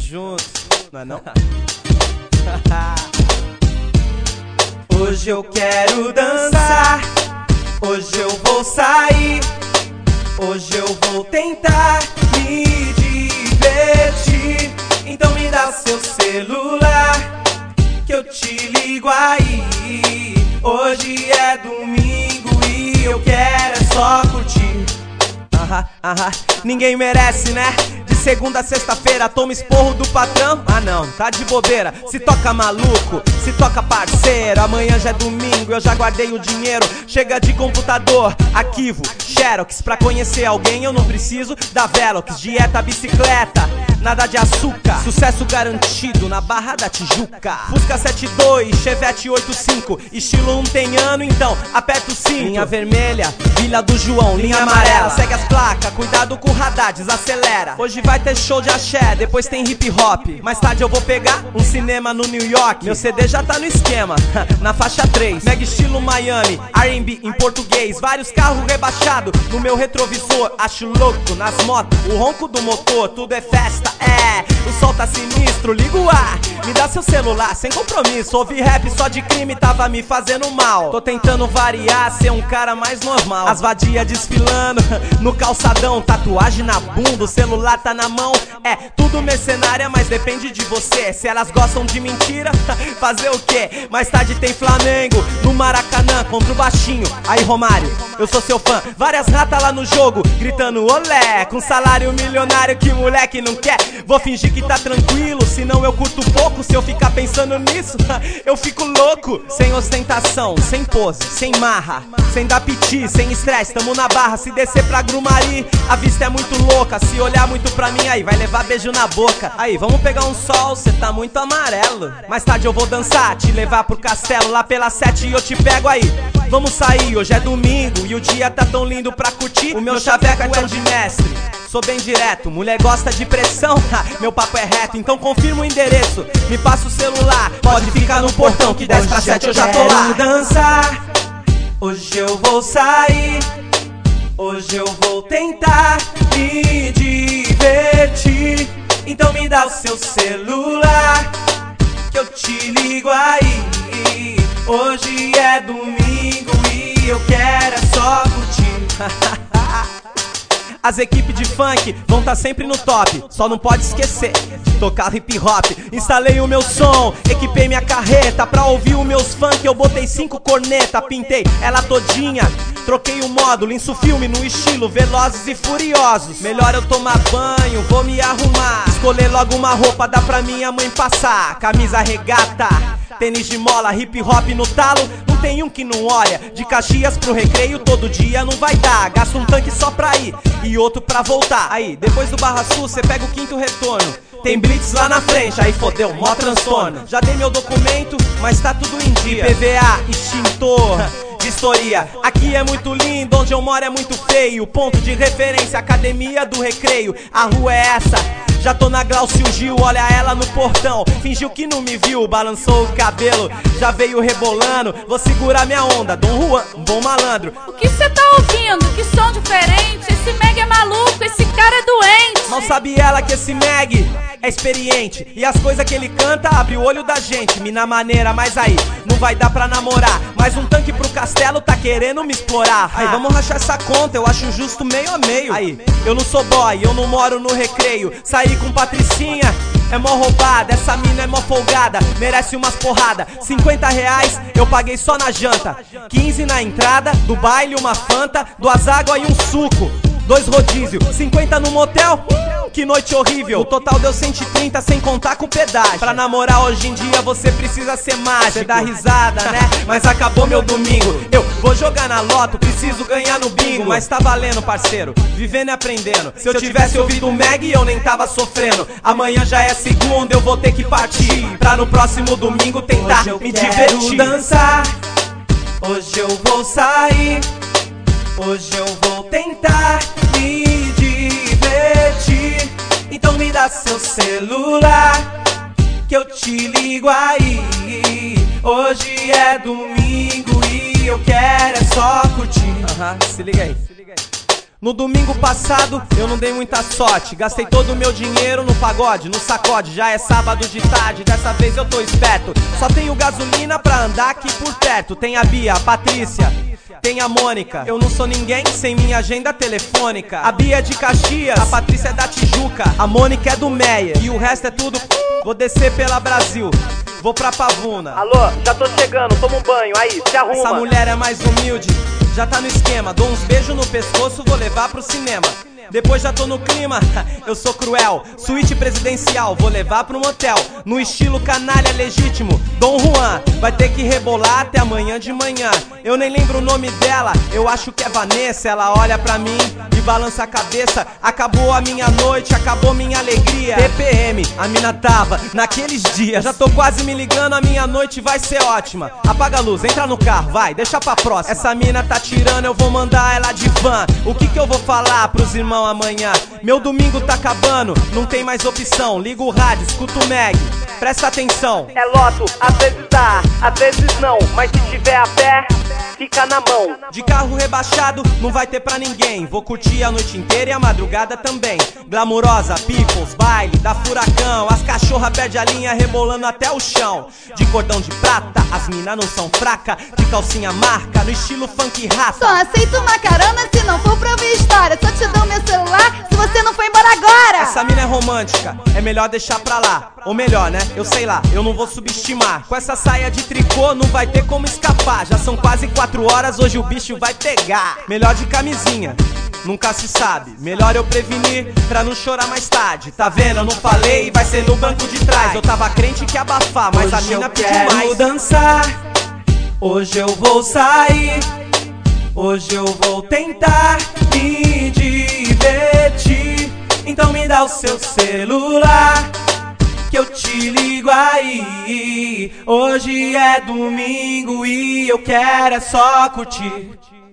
junto, não é não? Hoje eu quero dançar, hoje eu vou sair, hoje eu vou tentar me divertir. Então me dá seu celular, que eu te ligo aí. Hoje é domingo e eu quero é só curtir. Ninguém merece, né? De segunda a sexta-feira toma esporro do patrão. Ah não, tá de bobeira. Se toca maluco, se toca parceiro. Amanhã já é domingo, eu já guardei o dinheiro. Chega de computador, arquivo, xerox. Pra conhecer alguém eu não preciso da Velox. Dieta bicicleta, nada de açúcar. Sucesso garantido na Barra da Tijuca. Fusca 72, Chevette 85. Estilo não tem ano, então aperta o cinto. Linha vermelha, Vila do João, linha amarela. Segue as placas, cuidado com o radar, desacelera. Hoje vai ter show de axé, depois tem hip hop. Mais tarde eu vou pegar um cinema no New York. Meu CD já tá no esquema, na faixa 3. Mega estilo Miami, R&B em português. Vários carros rebaixados no meu retrovisor. Acho louco nas motos, o ronco do motor. Tudo é festa, o sol tá sinistro. Liga o ar, me dá seu celular sem compromisso. Ouvir rap só de crime tava me fazendo mal. Tô tentando variar, ser um cara mais normal. As vadias desfilando no calçadão, tatuagem na bunda, o celular tá na mão. É tudo mercenária, mas depende de você. Se elas gostam de mentira, fazer o quê? Mais tarde tem Flamengo no Maracanã contra o baixinho. Aí Romário, eu sou seu fã. Várias ratas lá no jogo, gritando olé. Com salário milionário que moleque não quer. Vou fingir que tá tranquilo, senão eu curto pouco. Se eu ficar pensando nisso, eu fico louco. Sem ostentação, sem pose, sem marra, sem dar piti, sem estresse, tamo na barra. Se descer pra Grumari, a vista é muito louca. Se olhar muito pra mim, aí vai levar beijo na boca. Aí, vamos pegar um sol, cê tá muito amarelo. Mais tarde eu vou dançar, te levar pro castelo. Lá pelas 7 eu te pego aí. Vamos sair, hoje é domingo e o dia tá tão lindo pra curtir. O meu chaveco é tão de mestre, sou bem direto, mulher gosta de pressão, meu papo é reto, então confirma o endereço. Me passa o celular, pode ficar no portão que 10 pra 7 eu já tô lá. Quero dançar, hoje eu vou sair, hoje eu vou tentar me divertir. Então me dá o seu celular, que eu te ligo aí. Hoje é domingo e eu quero é só curtir. As equipes de funk vão tá sempre no top. Só não pode esquecer de tocar hip hop. Instalei o meu som, equipei minha carreta. Pra ouvir os meus funk eu botei 5 corneta. Pintei ela todinha, troquei o módulo. Inso filme no estilo Velozes e Furiosos. Melhor eu tomar banho, vou me arrumar. Escolher logo uma roupa, dá pra minha mãe passar. Camisa regata, tênis de mola, hip hop no talo. Não tem um que não olha. De Caxias pro Recreio todo dia não vai dar. Gasta um tanque só pra ir e outro pra voltar. Aí, depois do Barra Sul, cê pega o 5º retorno. Tem blitz lá na frente, aí fodeu, mó transtorno. Já dei meu documento, mas tá tudo em dia. IPVA, extintor, vistoria. Aqui é muito lindo, onde eu moro é muito feio. Ponto de referência, academia do Recreio. A rua é essa. Já tô na Glaucio Gil, olha ela no portão. Fingiu que não me viu, balançou o cabelo. Já veio rebolando, vou segurar minha onda. Dom Juan, um bom malandro. O que cê tá ouvindo? Que som diferente. Esse Meg é maluco, esse cara é doente. Mal sabe ela que esse Meg é experiente. E as coisas que ele canta abre o olho da gente. Mina maneira, mas aí não vai dar pra namorar. Mais um tanque pro castelo tá querendo me explorar. Aí vamos rachar essa conta, eu acho justo meio a meio. Aí, eu não sou boy, eu não moro no Recreio. Saí com Patricinha, é mó roubada. Essa mina é mó folgada, merece umas porrada. 50 reais eu paguei só na janta. 15 na entrada, do baile uma Fanta, 2 água e um suco, 2 rodízio, 50 no motel. Que noite horrível. O total deu 130 sem contar com pedágio. Pra namorar hoje em dia você precisa ser mágico. Cê dá risada, né? Mas acabou meu domingo. Eu vou jogar na loto, preciso ganhar no bingo. Mas tá valendo, parceiro, vivendo e aprendendo. Se eu tivesse ouvido o Meg eu nem tava sofrendo. Amanhã já é segunda, eu vou ter que partir pra no próximo domingo tentar me divertir. Dançar, hoje eu vou sair, hoje eu vou tentar me divertir. Então me dá seu celular, que eu te ligo aí. Hoje é domingo e eu quero é só curtir. Se liga aí. No domingo passado eu não dei muita sorte, gastei todo o meu dinheiro no pagode, no sacode. Já é sábado de tarde, dessa vez eu tô esperto. Só tenho gasolina pra andar aqui por perto. Tem a Bia, a Patrícia, tem a Mônica. Eu não sou ninguém sem minha agenda telefônica. A Bia é de Caxias, a Patrícia é da Tijuca, a Mônica é do Meyer e o resto é tudo. Vou descer pela Brasil, vou pra Pavuna. Alô, já tô chegando, toma um banho, aí, se arruma. Essa mulher é mais humilde, já tá no esquema. Dou uns beijos no pescoço, vou levar pro cinema. Depois já tô no clima, eu sou cruel. Suíte presidencial, vou levar pro motel. No estilo canalha legítimo, Dom Juan. Vai ter que rebolar até amanhã de manhã. Eu nem lembro o nome dela, eu acho que é Vanessa. Ela olha pra mim e balança a cabeça. Acabou a minha noite, acabou minha alegria. TPM, a mina tava naqueles dias. Já tô quase me ligando, a minha noite vai ser ótima. Apaga a luz, entra no carro, vai, deixa pra próxima. Essa mina tá tirando, eu vou mandar ela de van. O que eu vou falar pros irmãos amanhã? Meu domingo tá acabando, não tem mais opção. Liga o rádio, escuta o Meg, presta atenção. É loto, às vezes dá, às vezes não, mas se tiver a pé, fica na mão. De carro rebaixado, não vai ter pra ninguém. Vou curtir a noite inteira e a madrugada também. Glamurosa, peoples, baile, da furacão. As cachorra perde a linha rebolando até o chão. De cordão de prata, as mina não são fraca. De calcinha marca, no estilo funk raça. Só aceito uma carona se não for pra ouvir história. Só te dou meu celular se você não for embora agora. Essa mina é romântica, é melhor deixar pra lá. Ou melhor, né? Eu sei lá, eu não vou subestimar. Com essa saia de tricô não vai ter como escapar. Já são quase 4 horas, hoje o bicho vai pegar. Melhor de camisinha, nunca se sabe. Melhor eu prevenir pra não chorar mais tarde. Tá vendo? Eu não falei, vai ser no banco de trás. Eu tava crente que ia abafar, mas hoje a mina pediu mais. Hoje eu quero dançar, hoje eu vou sair, hoje eu vou tentar me divertir. Então me dá o seu celular que eu te ligo aí. Hoje é domingo e eu quero é só curtir.